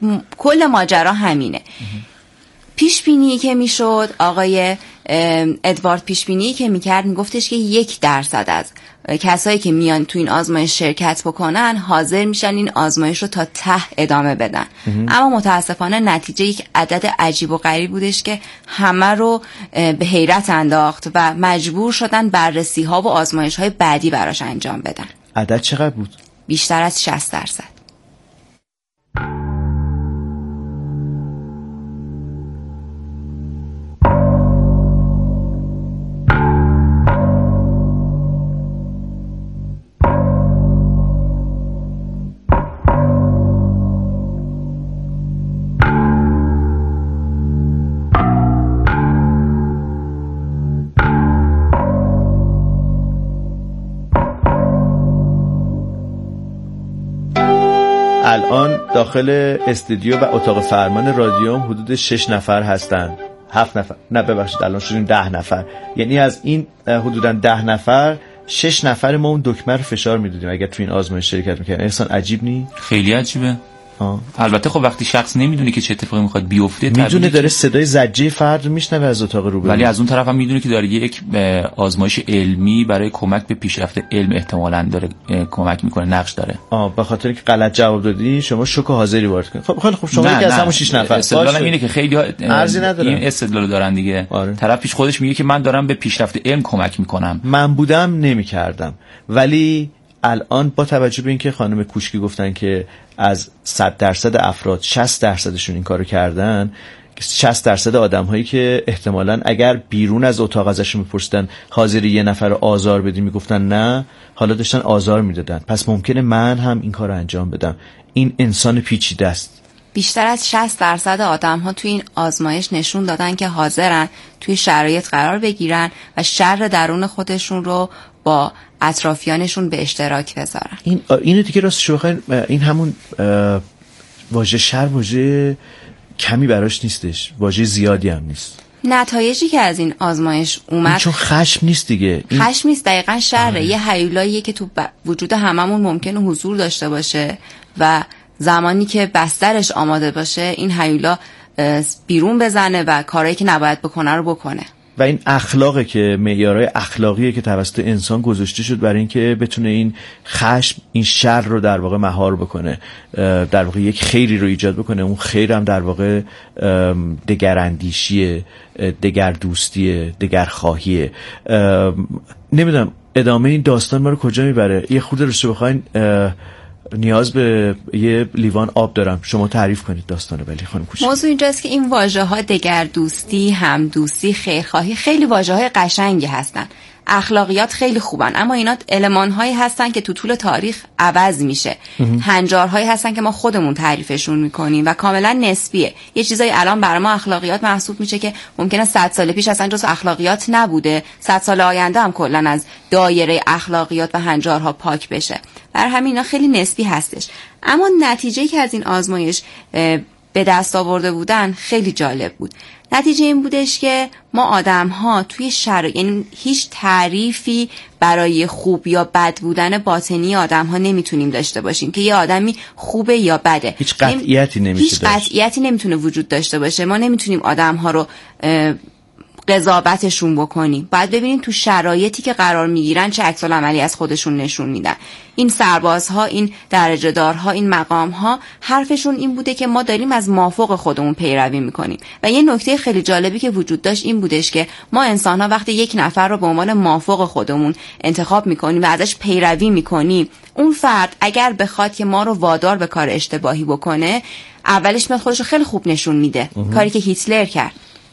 کل ماجرا همینه. پیش بینی که میشد، آقای ادوارد پیش بینی که میکرد میگفتش که 1% از کسایی که میان تو این آزمایش شرکت بکنن حاضر میشن این آزمایش رو تا ته ادامه بدن. اما متاسفانه نتیجه یک عدد عجیب و غریب بودش که همه رو به حیرت انداخت و مجبور شدن بررسی ها و آزمایش های بعدی براش انجام بدن. عدد چقدر بود؟ بیشتر از 60%. الان داخل استودیو و اتاق فرمان رادیوم حدود 6 نفر هستن. 7 نفر، نه ببخشید الان شدیم 10 نفر. یعنی از این حدوداً 10 نفر 6 نفر ما اون دکمه رو فشار میدادیم اگر تو این آزمایش شرکت میکردیم. احسان عجیب نی؟ خیلی عجیبه. البته خب وقتی شخص نمیدونه که چه اتفاقی میخواد بیفته، میدونه داره صدای زجه فرد میشنوه از اتاق روبرو، ولی از اون طرف هم میدونه که داره یک آزمایش علمی برای کمک به پیشرفت علم احتمالاً داره کمک میکنه، نقش داره. به خاطر اینکه غلط جواب دادی شما شوک و حاضری وارد کنید. خب خیلی خوب، شما یکی از همون 6 نفر. استدلال اینه که خیلی ارزی نداره این استدلال دارن دیگه. طرف پیش خودش میگه که من دارم به پیشرفت علم کمک میکنم. من بودم نمیکردم. ولی الان با توجه به اینکه خانم کوشکی گفتن که از 100% افراد 60%شون این کارو کردن، 60% آدم‌هایی که احتمالاً اگر بیرون از اتاق ازشون می‌پرسیدن حاضری یه نفر رو آزار بدی میگفتن نه، حالا داشتن آزار میدادن. پس ممکنه من هم این کارو انجام بدم. این انسان پیچیده است. بیشتر از 60% آدم‌ها توی این آزمایش نشون دادن که حاضرن توی شرایط قرار بگیرن و شر درون خودشون رو با اطرافیانشون به اشتراک بذارن. اینو دیگه راستش بخواین این همون واژه شر واژه کمی براش نیستش، واژه زیادی هم نیست. نتایجی که از این آزمایش اومد چون خشم نیست دیگه، خشم نیست، دقیقاً شره. یه هیولاییه که تو وجود هممون ممکنه حضور داشته باشه و زمانی که بسترش آماده باشه این هیولا بیرون بزنه و کارهایی که نباید بکنه رو بکنه. و این اخلاقه که معیارهای اخلاقیه که توسط انسان گذاشته شد برای اینکه بتونه این خشم، این شر رو در واقع مهار بکنه، در واقع یک خیری رو ایجاد بکنه. اون خیر هم در واقع دگراندیشیه، دگردوستیه، دگرخواهیه. نمیدونم ادامه این داستان ما رو کجا میبره. یه خورده روش بخواین نیاز به یه لیوان آب دارم، شما تعریف کنید داستانو. ولی خانم کوچک موضوع اینجاست که این واژه‌ها دگردوستی، همدوستی، خیرخواهی خیلی واژه‌های قشنگی هستن. اخلاقیات خیلی خوبن، اما اینا المان‌هایی هستن که تو طول تاریخ عوض میشه. هنجارهایی هستن که ما خودمون تعریفشون میکنیم و کاملا نسبیه. یه چیزایی الان برای ما اخلاقیات محسوب میشه که ممکنه 100 سال پیش اصلا جزو اخلاقیات نبوده. 100 سال آینده هم کلا از دایره اخلاقیات و هنجارها پاک بشه. برای همین اینا خیلی نسبی هستش. اما نتیجه‌ای که از این آزمایش به دست آورده بودن خیلی جالب بود. نتیجه این بودش که ما آدم‌ها توی یعنی هیچ تعریفی برای خوب یا بد بودن باطنی آدم‌ها نمیتونیم داشته باشیم که یه آدمی خوبه یا بده. هیچ قطعیتی نمیشه هیچ قطعیتی نمیتونه وجود داشته باشه. ما نمیتونیم آدم‌ها رو قضاوتشون بکنیم. باید ببینیم تو شرایطی که قرار میگیرن چه عکس العملی از خودشون نشون میدن. این سربازها، این درجه دارها، این مقامها حرفشون این بوده که ما داریم از مافوق خودمون پیروی میکنیم. و یه نکته خیلی جالبی که وجود داشت این بودش که ما انسان‌ها وقتی یک نفر رو به عنوان مافوق خودمون انتخاب میکنیم و ازش پیروی میکنیم، اون فرد اگر بخواد که ما رو وادار به کار اشتباهی بکنه، اولش میاد خودش رو خیلی خوب نشون میده. کاری که هیتلر کرد.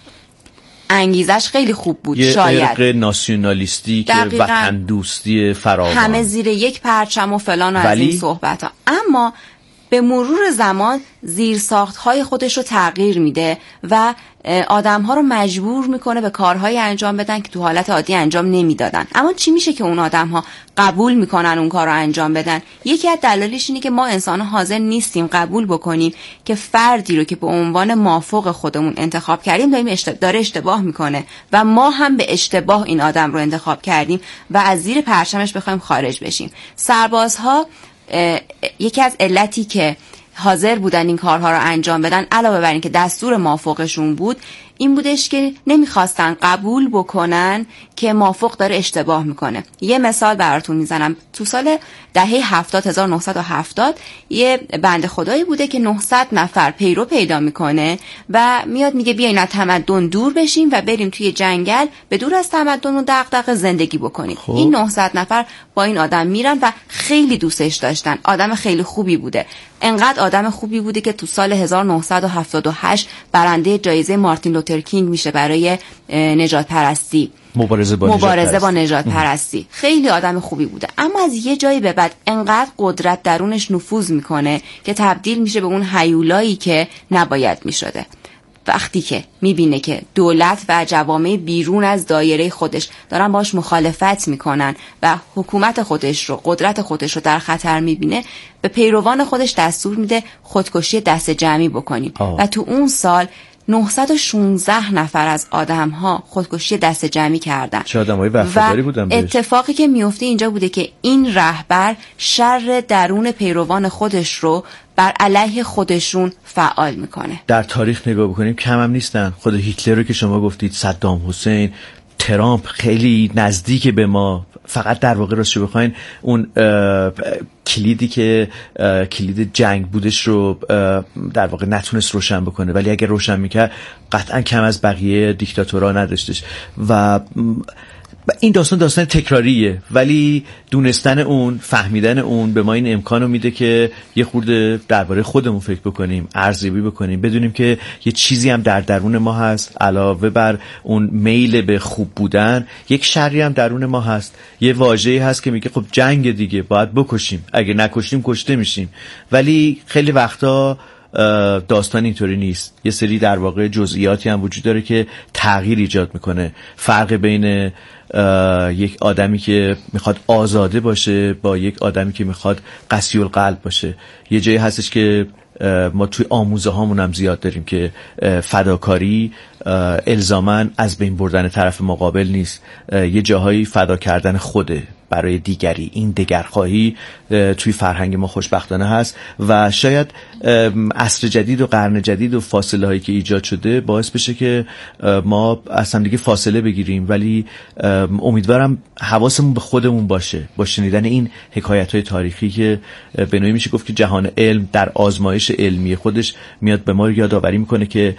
انگیزش خیلی خوب بود. یه شاید ارق ناسیونالیستی که وطن دوستی فراوان، همه زیر یک پرچم و فلان و از این صحبت ها. اما به مرور زمان زیرساخت‌های خودش رو تغییر میده و آدم‌ها رو مجبور میکنه به کارهایی انجام بدن که تو حالت عادی انجام نمیدادن. اما چی میشه که اون آدم‌ها قبول میکنن اون کار رو انجام بدن؟ یکی از دلایلش اینه که ما انسان‌ها حاضر نیستیم قبول بکنیم که فردی رو که به عنوان مافوق خودمون انتخاب کردیم داره اشتباه میکنه و ما هم به اشتباه این آدم رو انتخاب کردیم و از زیر پرچمش بخوایم خارج بشیم. سربازها یکی از علتی که حاضر بودن این کارها رو انجام بدن، علاوه بر این که دستور مافوقشون بود، این بودش که نمیخواستن قبول بکنن که مافوق داره اشتباه میکنه. یه مثال براتون میزنم. تو سال دهه 1970 یه بنده خدایی بوده که 900 نفر پیرو پیدا میکنه و میاد میگه بیاین از تمدن دور بشیم و بریم توی جنگل به دور از تمدن و دغدغه زندگی بکنیم. این 900 نفر با این آدم میرن و خیلی دوستش داشتن. آدم خیلی خوبی بوده. انقدر آدم خوبی بوده که تو سال 1978 برنده جایزه مارتین لوتر کینگ میشه برای نجات پرستی، مبارزه با نجات پرستی. خیلی آدم خوبی بوده، اما از یه جایی به بعد انقدر قدرت درونش نفوذ میکنه که تبدیل میشه به اون هیولایی که نباید میشده. وقتی که میبینه که دولت و جوامع بیرون از دایره خودش دارن باش مخالفت میکنن و حکومت خودش رو، قدرت خودش رو در خطر میبینه، به پیروان خودش دستور میده خودکشی دست جمعی بکنیم. و تو اون سال 916 نفر از آدم‌ها خودکشی دست جمعی کردن. چه آدم‌های وفاداری بودن بهش. اتفاقی که میفته اینجا بوده که این رهبر شر درون پیروان خودش رو بر علیه خودشون فعال میکنه. در تاریخ نگاه بکنیم کم هم نیستن. خود هیتلر رو که شما گفتید، صدام حسین، ترامپ خیلی نزدیک به ما. فقط در واقع راستش بخواین اون کلیدی که کلید جنگ بودش رو در واقع نتونست روشن بکنه، ولی اگه روشن میکرد قطعا کم از بقیه دیکتاتورها نداشتش. و این داستان تکراریه، ولی دونستن اون، فهمیدن اون به ما این امکانو میده که یه خورده درباره خودمون فکر بکنیم، ارزیابی بکنیم، بدونیم که یه چیزی هم در درون ما هست. علاوه بر اون میل به خوب بودن، یک شری هم درون ما هست. یه واژه‌ای هست که میگه خب جنگ دیگه، باید بکشیم، اگه نکشیم کشته میشیم. ولی خیلی وقتا داستان اینطوری نیست. یه سری در واقع جزئیاتی هم وجود داره که تغییر ایجاد میکنه. فرق بین یک آدمی که میخواد آزاده باشه با یک آدمی که میخواد قسی القلب باشه. یه جایی هستش که ما توی آموزه هامون هم زیاد داریم که فداکاری الزاماً از بین بردن طرف مقابل نیست. یه جاهایی فدا کردن خوده برای دیگری. این دگرخواهی توی فرهنگ ما خوشبختانه هست و شاید عصر جدید و قرن جدید و فاصله هایی که ایجاد شده باعث بشه که ما از هم دیگه فاصله بگیریم. ولی امیدوارم حواسمون به خودمون باشه با شنیدن این حکایت های تاریخی که به نوعی میشه گفت که جهان علم در آزمایش علمی خودش میاد به ما یادآوری میکنه که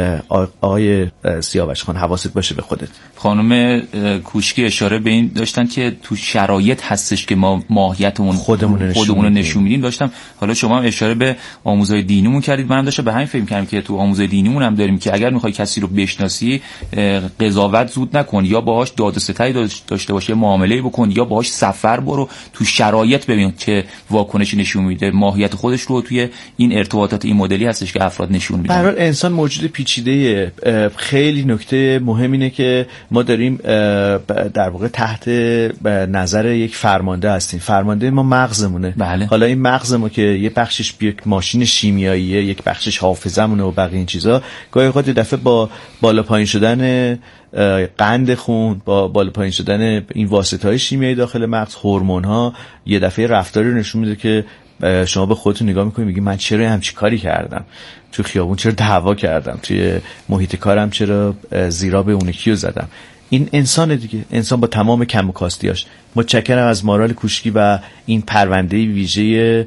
آقای سیاوش خان حواست باشه به خودت. خانم کوشکی اشاره به این داشتن که تو شرایط هستش که ما ماهیتمون خودمون رو نشون میدیم. داشتم حالا شما هم اشاره به آموزهای دینیمون کردید، منم داشتم به همین فکر می‌کردم که تو آموزهای دینیمون هم داریم که اگر می‌خوای کسی رو بشناسی قضاوت زود نکن، یا باهاش داد و ستدی داشته باش، یا معامله‌ای بکن، یا باهاش سفر برو، تو شرایط ببین که واکنشی نشون میده. ماهیت خودش رو توی این ارتباطات این مدلی هستش که افراد نشون میدن. به هر حال انسان موجود پیچیده. خیلی نکته مهم اینه که ما داریم در واقع تحت نظر یک فرمانده هستیم. فرمانده ما مغزمونه. بله. حالا این مغز ما که یه بخشش یک ماشین شیمیاییه، یک بخشش حافظه‌مونه و بقیه این چیزا، گاهی اوقات دفعه با بالا پایین شدن قند خون، با بالا پایین شدن این واسطه‌های شیمیایی داخل مغز، هورمون‌ها، یه دفعه رفتاری رو نشون میده که شما به خودتون نگاه میکنید میگی من چرا همچین کاری کردم، تو خیابون چرا دعوا کردم، توی محیط کارم چرا زیرا اون یکیو زدم. این انسان دیگه، انسان با تمام کم و کاستیاش. متشکرم از مارال کوشکی و این پرونده ویژه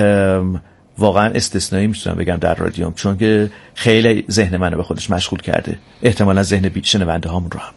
واقعا استثنایی میتونم بگم در رادیوم، چون که خیلی ذهن منو به خودش مشغول کرده، احتمالا ذهن شنونده هامون رو هم.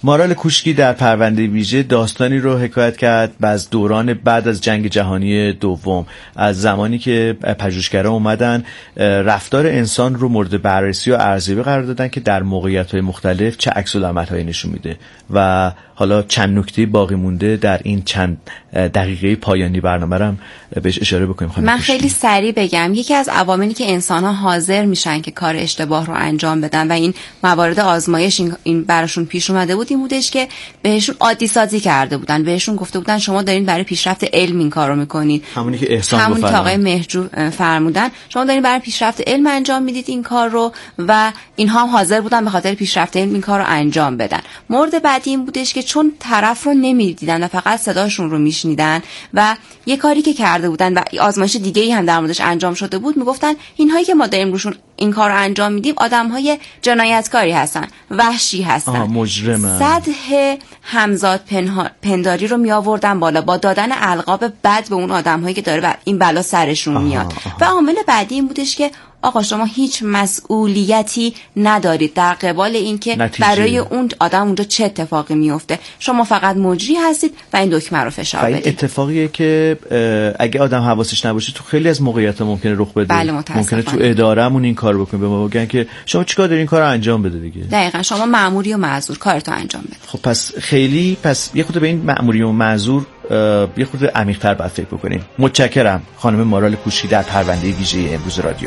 مارال کوشکی در پرونده ویژه داستانی رو حکایت کرد از دوران بعد از جنگ جهانی دوم، از زمانی که پژوهشگران اومدن رفتار انسان رو مورد بررسی و ارزیابی قرار دادن که در موقعیت‌های مختلف چه عکس‌العمل‌هایی نشون میده و حالا چند نکته باقی مونده در این چند دقیقه پایانی برنامه رو بهش اشاره بکنیم. من خیلی سریع بگم یکی از عواملی که انسان‌ها حاضر میشن که کار اشتباه رو انجام بدن و این موارد آزمایش این براشون پیش اومده بود این بودش که بهشون عادی سازی کرده بودن، بهشون گفته بودن شما دارین برای پیشرفت علم این کارو میکنید، همونی که احسان همونی که آقای مهجو فرمودن، شما دارین برای پیشرفت علم انجام میدید این کار رو و اینها هم حاضر بودن به خاطر پیشرفت علم این کار رو انجام بدن. مورد بعدی این بودش که چون طرف رو نمیدیدن و فقط صداشون رو میشنیدن و یه کاری که کرده بودن و آزمایش دیگه‌ای هم در موردش انجام شده بود میگفتن اینهایی که ما داریم روشون این کار رو انجام میدیم آدم‌های جنایتکاری هستن، وحشی هستن، مجرمن. سطح همزاد پنداری رو می آوردن بالا با دادن القاب بد به اون آدم‌هایی که داره این بلا سرشون میاد. و عامل بعدی این بودش که آقا شما هیچ مسئولیتی ندارید در قبال این که برای اون آدم اونجا چه اتفاقی میفته، شما فقط مجری هستید و این دکمه رو فشار بدید. این اتفاقیه که اگه آدم حواسش نباشه تو خیلی از موقعیت‌ها ممکنه رخ بده. بله ممکنه تو اداره‌مون این کارو بکنه، به ما بگن که شما چیکار دارین این کارو انجام بده دیگه. دقیقاً شما مأموری و معذور کارتو انجام بده. خب پس یه خورده به این مأموری و معذور یه خورده عمیق‌تر باید فکر بکنیم. متشکرم خانم مارال کوشکی در پرونده ویژه امروز رادیو.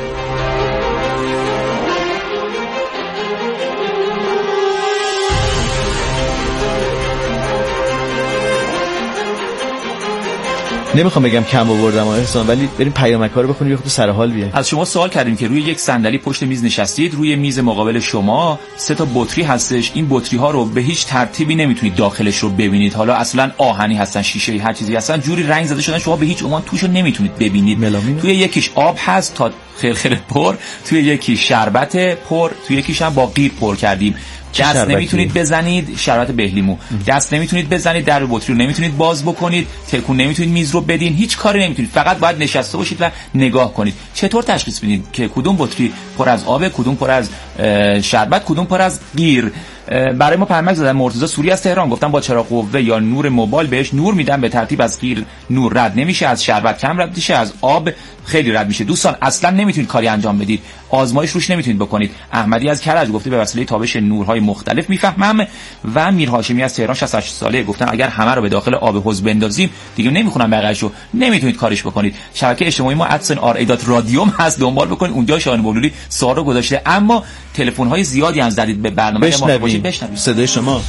نمیخوام بگم کم آوردم احسان، ولی بریم پیامک‌ها رو بخونیم یه خورده سر حال بیایم. از شما سوال کردیم که روی یک صندلی پشت میز نشستید، روی میز مقابل شما 3 تا بطری هستش، این بطری ها رو به هیچ ترتیبی نمیتونید داخلش رو ببینید، حالا اصلا آهنی هستن، شیشه‌ای، هر چیزی هستن، جوری رنگ زده شدن شما به هیچ عنوان توش رو نمیتونید ببینید. ملامین. توی یکیش آب هست تا خرخره پر، توی یکی شربت پر، توی یکیش هم با قیر پر کردیم. دست نمیتونید بزنید، شربت بهلیمو، دست نمیتونید بزنید، در بطری رو نمیتونید باز بکنید، تکون نمیتونید میز رو بدین، هیچ کاری نمیتونید، فقط باید نشسته باشید و نگاه کنید. چطور تشخیص بدید که کدوم بطری پر از آب، کدوم پر از شربت، کدوم پر از قیر؟ برای ما پیامک زدن مرتضی سوری از تهران، گفتن با چراغ قوه یا نور موبایل بهش نور میدن، به ترتیب از قیر نور رد نمیشه، از شربت کم رد میشه، از آب خیلی رد میشه. دوستان اصلا نمیتونید کاری انجام بدید، آزمایش روش نمیتونید بکنید. احمدی از کرج گفته به وسیله تابش نورهای مختلف میفهمم و میر هاشمی از تهران 68 ساله گفتن اگر همه رو به داخل آب حوض بندازیم دیگه نمیخونم بقیه‌شو، نمیتونید کارش بکنید. شبکه اجتماعی ما @r.radiom هست، دنبال بکنید، اونجا شاهین بولولی سوال رو گذاشته. اما تلفن‌های زیادی هم زدید به برنامه ما، بشنوید صدای شما.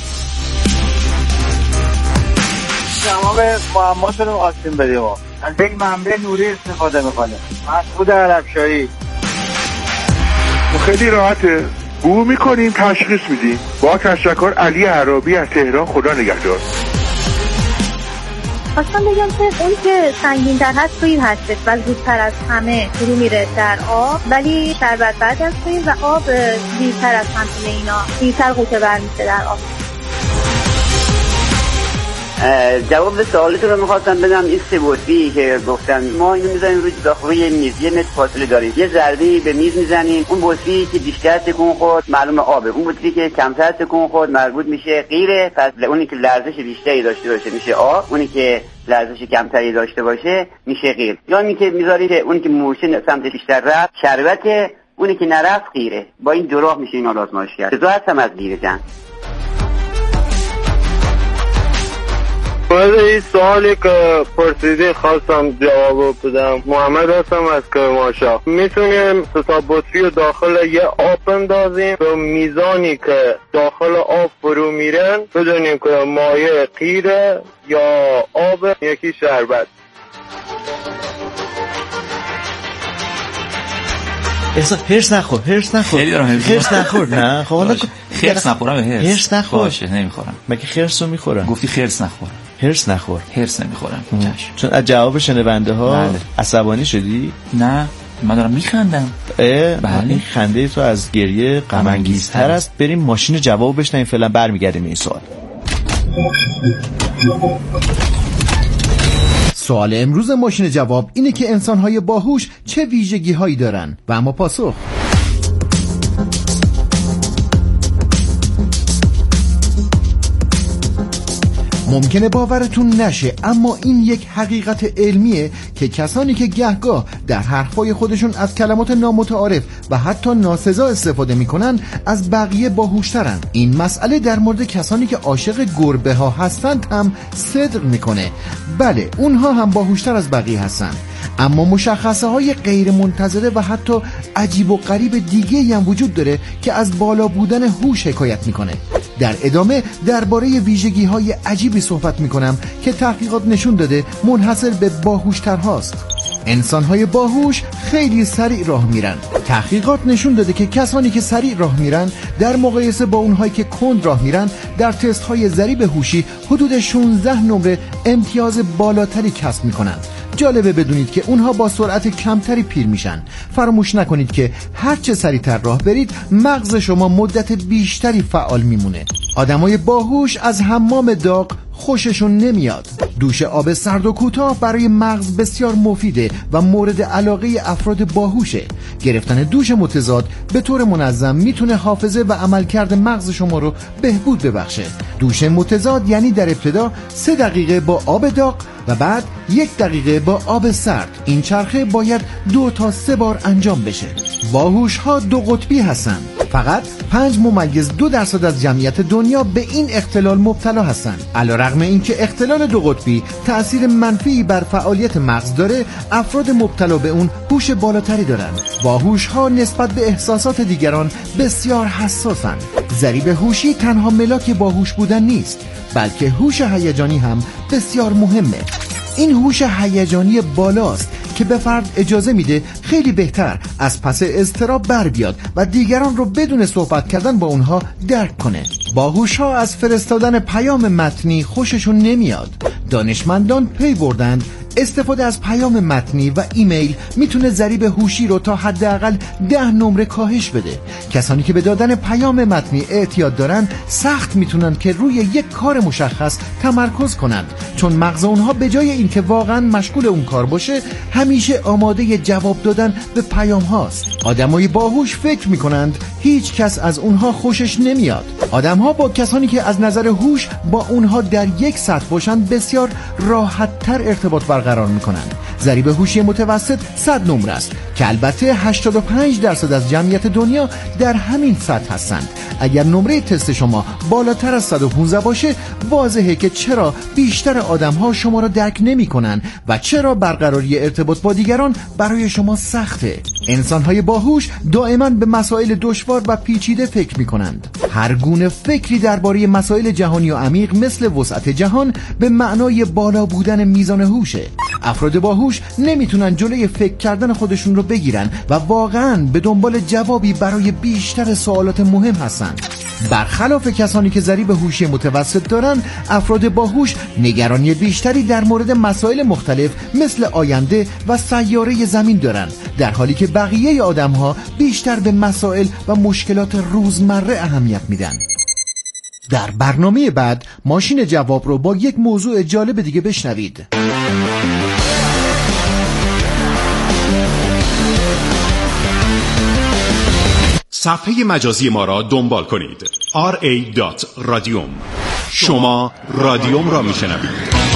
شما به معماتون آسیم بدیم. از یک منبع نوری استفاده میکنه. مسعود علبشاهی. خیلی راحته، بو میکنیم تشخیص میدیم. با تشکر علی عرابی از تهران، خدا نگهدار. اصلا بگم که اون که سنگین تر هست توی هستش و زودتر از همه فرو میره در آب، ولی شربت بعد از توی و آب دیرتر از همه اینا دیرتر قوطه بر میشه در آب. جواب سوالتون رو میخواستم بدم. این 3 بطری که گفتن ما اینو میذاریم روی میز، یه متر فاصله داریم، یه ضربه به میز میزنیم، اون بطری که بیشتر تکون خورد معلومه آبه، اون بطری که کمتر تکون خورد مربوط میشه غیره. پس اونی که لرزش بیشتری داشته باشه میشه آب، اونی که لرزش کمتری داشته باشه میشه غیر. یا اینی که میذارید اونی که مورچه سمت بیشتر رفت شربت، اونی که نرفت غیره. با این دو راه میشه اینا رو آزمایش کرد. تو هستم از غیره جان. این سوالی که پرسیدی خواستم جواب بدم. محمد هستم از کرمانشاه. میتونیم 3 تا بطری رو داخل یه آب بندازیم، به میزانی که داخل آب فرو میرن بدونیم که مایع قیره یا آب، یکی شربت. هرس نخور خیلی دارم هرس نخور. نه خب حالا خرس نخورم، هرس نخور. باشه نمیخورم. مگه خرس رو میخورم؟ گفتی خرس نخور. هرس نخور. هرس نمیخورم. چون از جواب شنونده ها عصبانی شدی؟ نه من دارم میخندم. بله. این خنده تو از گریه غم انگیزتر است. بریم ماشین جواب بشنویم، فعلا برمیگردیم این سوال. سوال امروز ماشین جواب اینه که انسان‌های باهوش چه ویژگی‌هایی دارن و اما پاسخ ممکنه باورتون نشه، اما این یک حقیقت علمیه که کسانی که گهگاه در حرفای خودشون از کلمات نامتعارف و حتی ناسزا استفاده میکنن از بقیه باهوشترن. این مسئله در مورد کسانی که عاشق گربه ها هستند هم صدق میکنه. بله، اونها هم باهوشتر از بقیه هستن، اما مشخصه های غیر منتظره و حتی عجیب و غریب دیگه هم وجود داره که از بالا بودن هوش حکایت میکنه. در ادامه درباره ویژگی های عجیبی صحبت میکنم که تحقیقات نشون داده منحصر به باهوشترهاست. انسان‌های باهوش خیلی سریع راه میرن. تحقیقات نشون داده که کسانی که سریع راه میرن در مقایسه با اونهایی که کند راه میرن در تست‌های ضریب هوشی حدود 16 نمره امتیاز بالاتری کسب میکنن. جالبه بدونید که اونها با سرعت کمتری پیر میشن. فراموش نکنید که هرچه سریعتر راه برید مغز شما مدت بیشتری فعال میمونه. آدمای باهوش از حمام داغ خوششون نمیاد. دوش آب سرد و کوتاه برای مغز بسیار مفیده و مورد علاقه افراد باهوشه. گرفتن دوش متضاد به طور منظم میتونه حافظه و عملکرد مغز شما رو بهبود ببخشه. دوش متضاد یعنی در ابتدا 3 دقیقه با آب داغ و بعد 1 دقیقه با آب سرد. این چرخه باید 2 تا 3 بار انجام بشه. باهوش ها 2 قطبی هستن. فقط 5.2% از جمعیت دنیا به این اختلال مبتلا هستن. علیرغم اینکه اختلال 2 قطبی تأثیر منفی بر فعالیت مغز داره، افراد مبتلا به اون هوش بالاتری دارن. باهوش ها نسبت به احساسات دیگران بسیار حساسن. ضریب هوشی تنها ملاک باهوش بودن نیست، بلکه هوش هیجانی هم بسیار مهمه. این هوش هیجانی بالاست که به فرد اجازه میده خیلی بهتر از پس اضطراب بر بیاد و دیگران رو بدون صحبت کردن با اونها درک کنه. باهوش ها از فرستادن پیام متنی خوششون نمیاد. دانشمندان پی بردند استفاده از پیام متنی و ایمیل میتونه ضریب هوشی رو تا حداقل 10 نمره کاهش بده. کسانی که به دادن پیام متنی اعتیاد دارن سخت میتونن که روی یک کار مشخص تمرکز کنند، چون مغز اونها به جای اینکه واقعا مشغول اون کار باشه همیشه آماده جواب دادن به پیام هاست. آدمای باهوش فکر میکنند هیچ کس از اونها خوشش نمیاد. آدمها با کسانی که از نظر هوش با اونها در یک سطح باشن بسیار راحت تر ارتباط برقرار میکنن. ضریب هوشی متوسط 100 نمره است که البته 85% از جمعیت دنیا در همین سطح هستند. اگر نمره تست شما بالاتر از 115 باشه واضحه که چرا بیشتر آدم‌ها شما را درک نمی‌کنن و چرا برقراری ارتباط با دیگران برای شما سخته. انسان‌های باهوش دائما به مسائل دشوار و پیچیده فکر می‌کنند. هر گونه فکری درباره مسائل جهانی و عمیق مثل وسعت جهان به معنای بالا بودن میزان هوشه. افراد باهوش نمیتونن جلوی فکر کردن خودشون رو بگیرن و واقعاً به دنبال جوابی برای بیشتر سوالات مهم هستن. برخلاف کسانی که ضریب هوشی متوسط دارن، افراد باهوش نگرانی بیشتری در مورد مسائل مختلف مثل آینده و سیاره زمین دارن، در حالی که بقیه آدم‌ها بیشتر به مسائل و مشکلات روزمره اهمیت میدن. در برنامه بعد ماشین جواب رو با یک موضوع جالب دیگه بشنوید. صفحه مجازی ما را دنبال کنید. ra.radium. شما رادیوم را میشنوید.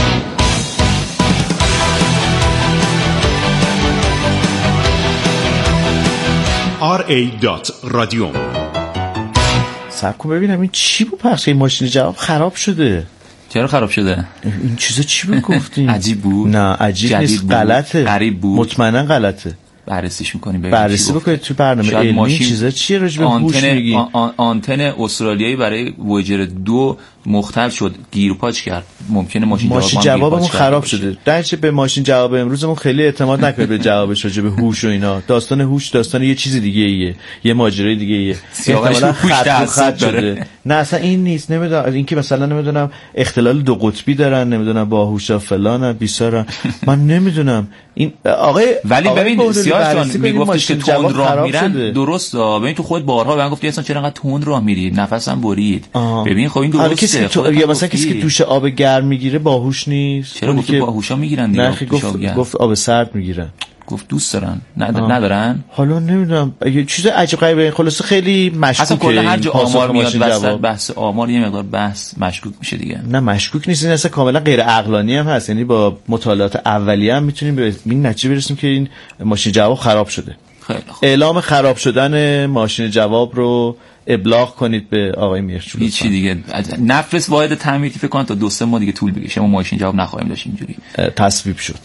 ra.radium. صبر کن ببینم این چی بود پخش؟ این ماشین جواب خراب شده. چرا خراب شده؟ این چیزا چی بود گفتین؟ عجیب بود. نه عجیب نیست، غلطه. غریب بود. مطمئنا غلطه. بررسیش می‌کنیم ببینیم. بررسی بکنید تو برنامه علمی چیزا چیه راجع به هوش میگی؟ آنتن استرالیایی برای وویجر 2 مختل شد، گیرپاچ کرد. ممکنه ماشین جوابمون خراب شده. درچه به ماشین جواب امروزمون خیلی اعتماد نکنید به جوابش راجع به هوش و اینا. داستان هوش داستان یه چیز دیگه ایه، یه ماجرای دیگه ایه. احتمالاً خط شده. نه اصلا این نیست. نمیدونم اینکه مثلا نمیدونم اختلال 2 قطبی دارن، نمیدونم باهوشا فلان بیسارن. من نمیدونم این آقای ولی ببین سیاه جان میگفتش که تند راه میرن. درسته. ببین تو خود بارها به من گفتی اصلا چرا انقدر تند راه میری، نفسم برید. ببین خب این درسته. یا مثلا کسی که دوش آب گرم میگیره باهوش نیست. چرا گفت باهوشا میگیرن دیگه؟ گفت آب سرد میگیرن. گفت دوست دارن ندارن. حالا نمیدونم یه چیز عجیب غریبه، خلاص خیلی مشکوکه. اصلا کلا هر جا آمار میاد بحث آمار یه مقدار بحث مشکوک میشه دیگه. نه مشکوک نیست، این اصلا کاملا غیر عقلانی هم هست. یعنی با مطالعات اولیه هم میتونیم به این نتیجه برسیم که این ماشین جواب خراب شده. خیلی خوب. اعلام خراب شدن ماشین جواب رو ابلاغ کنید به آقای میرچو. هیچی دیگه نفرست واحد تعمیری فکر کنم تا 2-3 ماه دیگه طول بکشه ما ماشین جواب نخواهیم داشت. اینجوری تصویب شد.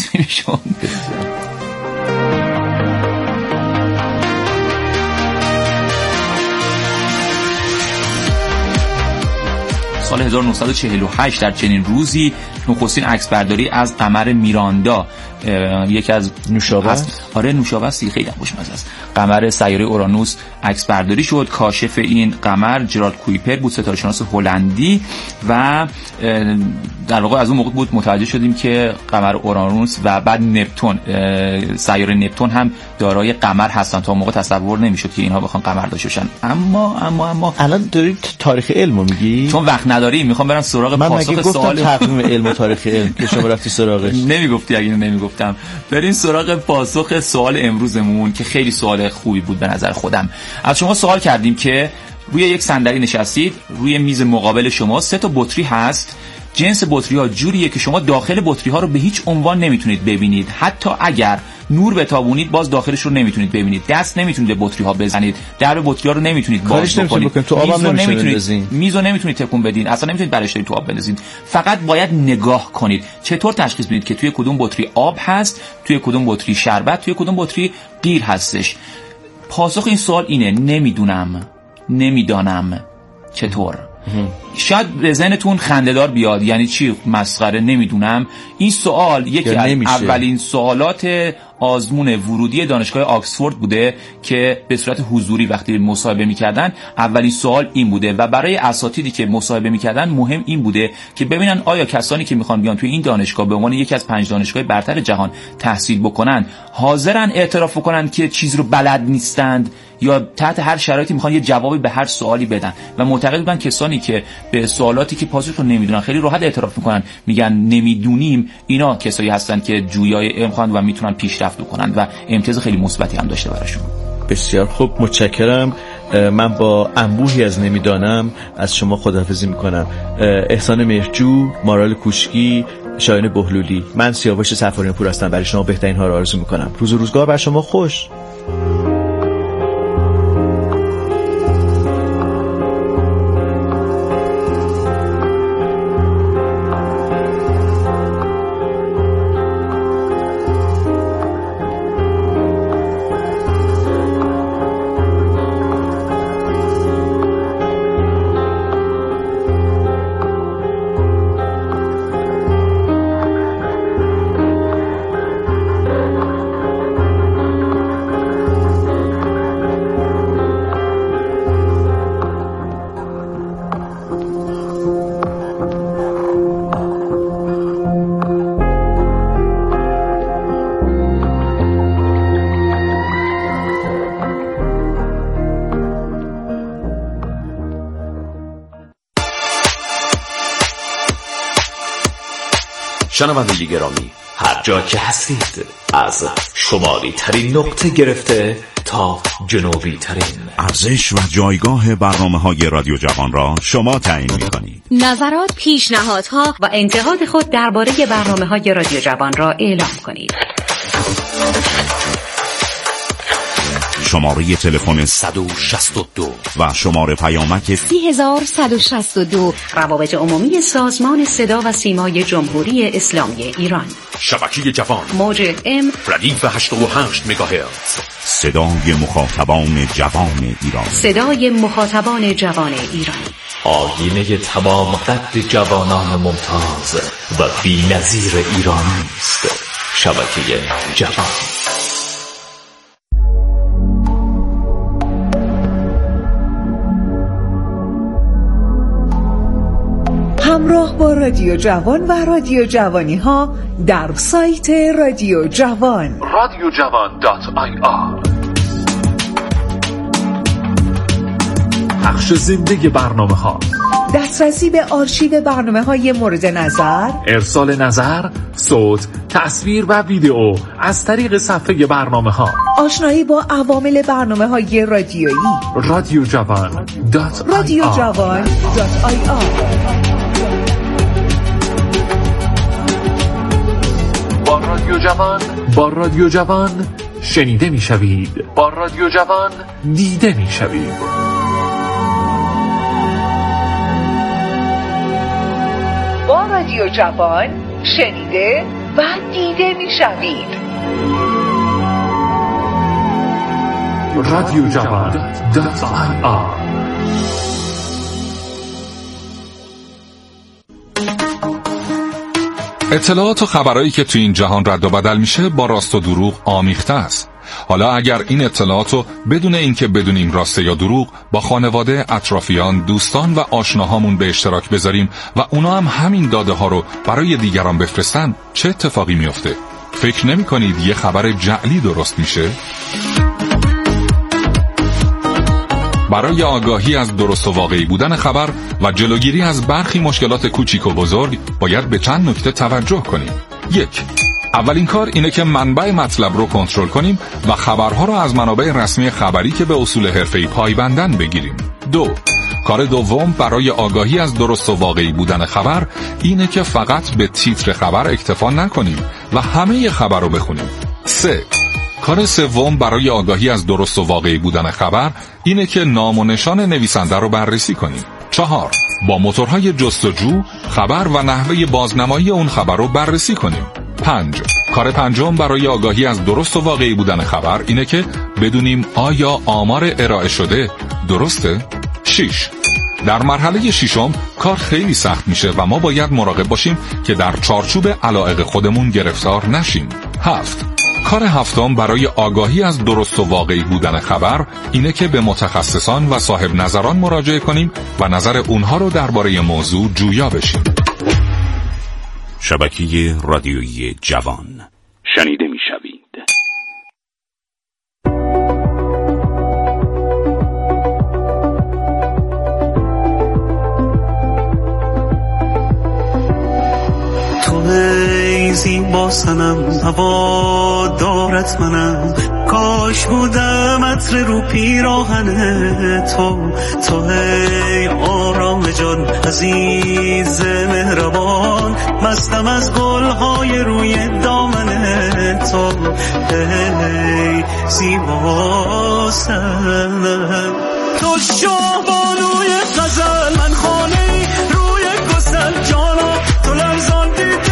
سال 1948 در چنین روزی نخستین عکس برداری از قمر میراندا، یکی از نوشابه است. آره نوشابه است، خیلی خوشمزه است. قمر سیاره اورانوس عکس برداری شد. کاشف این قمر جرارد کویپر بود، ستاره‌شناس هلندی، و در واقع از اون موقع بود متوجه شدیم که قمر اورانوس و بعد نپتون، سیاره نپتون هم دارای قمر هستن. تا اون موقع تصور نمی‌شد که اینها بخوان قمر داشته باشن. اما الان دارید تاریخ علمو میگی؟ چون وقت نداریم میخوام برم سراغ پاسخ سوال. من تقویم علم و تاریخ علم که شما رفتی سراغش. نمیگفتی اگه اینو نمیگفتم. بریم سراغ پاسخ سوال امروزمون که خیلی سوال خوبی بود به نظر خودم. از شما سوال کردیم که روی یک صندلی نشستید، روی میز مقابل شما 3 تا بطری هست. جنس بطری ها جوریه که شما داخل بطری ها رو به هیچ عنوان نمیتونید ببینید. حتی اگر نور بتابونید باز داخلش رو نمیتونید ببینید. دست نمیتونید به بطری ها بزنید. درب بطری ها رو نمیتونید باز بکنید. تو آب هم نمیتونید. میزو نمیتونید تکون بدین. اصلا نمیتونید برش دارید تو آب بندازید. فقط باید نگاه کنید. چطور تشخیص بدید که توی کدوم بطری آب هست، توی کدوم بطری شربت، توی کدوم بطری قیر هستش؟ پاسخ این سوال اینه: نمیدانم. چطور؟ شاید به ذهنتون خنده‌دار بیاد، یعنی چی مسخره نمیدونم. این سوال یکی از اولین سوالات آزمون ورودی دانشگاه آکسفورد بوده که به صورت حضوری وقتی مصاحبه می‌کردن اولین سوال این بوده و برای اساتیدی که مصاحبه می‌کردن مهم این بوده که ببینن آیا کسانی که می‌خوان بیان توی این دانشگاه به عنوان یکی از 5 دانشگاه برتر جهان تحصیل بکنن حاضرن اعتراف بکنن که چیز رو بلد نیستند یا تحت هر شرایطی می‌خوان یه جوابی به هر سوالی بدن. و معتقد بودن کسانی که به سوالاتی که پاسخ رو نمیدونن خیلی راحت اعتراف می‌کنن، میگن نمیدونیم، اینا کسایی هستن که جویای علم خواهند و میتونن پیشرفت بکنن و امتیاز خیلی مثبتی هم داشته براشون. بسیار خوب، متشکرم. من با انبوهی از نمیدانم از شما خداحافظی میکنم. احسان مهرجو، مارال کوشکی، شایان بهلولی، من سیاوش سفاریان پور هستم. برای شما بهترین ها رو آرزو میکنم. روز و روزگار بر شما خوش. شنوندگان گرامی، هر جا که هستید از شمالی ترین نقطه گرفته تا جنوبی ترین، ارزش و جایگاه برنامه‌های رادیو جوان را شما تعیین می‌کنید. نظرات، پیشنهادها و انتقاد خود درباره برنامه‌های رادیو جوان را اعلام کنید. شماره تلفن 162 و شماره پیامک 3162 روابط عمومی سازمان صدا و سیمای جمهوری اسلامی ایران. شبکه جوان موج ام ردیف 88 مگاهرتز. صدای مخاطبان جوان ایران. صدای مخاطبان جوان ایران. آینه تمام قد جوانان ممتاز و بی‌نظیر ایران است. شبکه جوان. همراه با رادیو جوان و رادیو جوانی ها در سایت رادیو جوان radiojavan.ir. پخش زنده برنامه ها، دسترسی به آرشیو برنامه‌های مورد نظر، ارسال نظر، صوت، تصویر و ویدیو از طریق صفحه برنامه‌ها، آشنایی با عوامل برنامه‌های رادیویی. رادیو جوان radiojavan.ir با رادیو جوان شنیده میشوید، با رادیو جوان دیده میشوید. با رادیو جوان شنیده و دیده میشوید. رادیو جوان.ir اطلاعات و خبرایی که تو این جهان رد و بدل میشه با راست و دروغ آمیخته است. حالا اگر این اطلاعاتو بدون اینکه بدونیم راسته یا دروغ با خانواده، اطرافیان، دوستان و آشناهامون به اشتراک بذاریم و اونا هم همین داده ها رو برای دیگران بفرستن، چه اتفاقی میفته؟ فکر نمی کنید یه خبر جعلی درست میشه؟ برای آگاهی از درست و واقعی بودن خبر و جلوگیری از برخی مشکلات کوچیک و بزرگ باید به چند نکته توجه کنیم. 1. اولین کار اینه که منبع مطلب رو کنترل کنیم و خبرها رو از منابع رسمی خبری که به اصول حرفه‌ای پایبندن بگیریم. 2. کار دوم برای آگاهی از درست و واقعی بودن خبر اینه که فقط به تیتر خبر اکتفا نکنیم و همه خبر رو بخونیم. 3. کار سوم برای آگاهی از درست و واقعی بودن خبر اینه که نام و نشان نویسنده رو بررسی کنیم. 4. با موتورهای جستجو خبر و نحوه بازنمایی اون خبر رو بررسی کنیم. 5. کار پنجم برای آگاهی از درست و واقعی بودن خبر اینه که بدونیم آیا آمار ارائه شده درسته؟ 6. در مرحله ششم کار خیلی سخت میشه و ما باید مراقب باشیم که در چارچوب علایق خودمون گرفتار نشیم. 7. کار هفتم برای آگاهی از درست و واقعی بودن خبر اینه که به متخصصان و صاحب نظران مراجعه کنیم و نظر اونها رو درباره موضوع جویا بشیم. شبکه رادیویی جوان شنیده میشوید. زیبا سنم هوادارت منم، کاش بودم عطر رو پیراهن تو ای آرام جان عزیز مهربان، مستم از گلهای روی دامن تو ای زیبا سنم. تو شاهبانوی غزل، من خانه روی گسل جانا، تو لرزان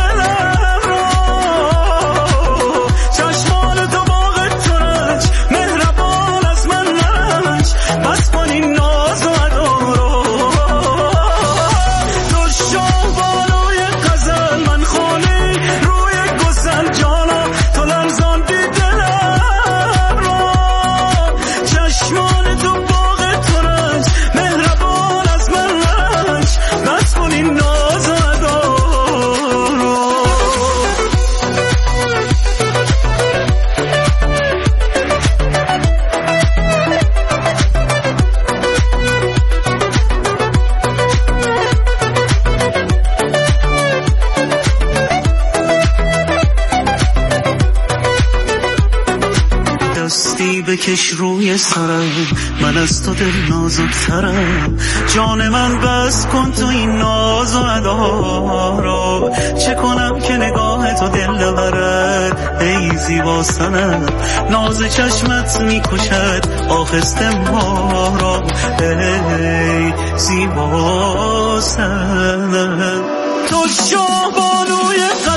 بکش روی سرم، من از تو دل نازکترم، جان من بس کن تو این ناز و ادا را، چه کنم که نگاه تو دل برد ای زیبا سنم، ناز چشمت میکشد آخسته ما را ای زیبا سنم. تو شاهبانوی